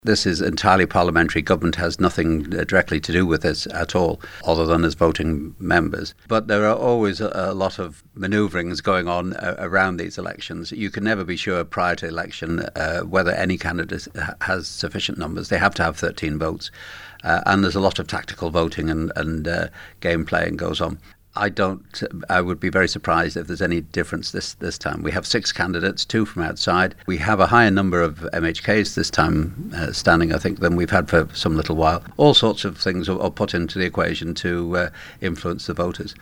This is entirely parliamentary. Government has nothing directly to do with this at all, other than as voting members. But there are always a lot of manoeuvrings going on around these elections. You can never be sure prior to election whether any candidate has sufficient numbers. They have to have 13 votes. And there's a lot of tactical voting and game playing goes on. I would be very surprised if there's any difference this time. We have 6 candidates, 2 from outside. We have a higher number of MHKs this time standing, I think, than we've had for some little while. All sorts of things are put into the equation to influence the voters.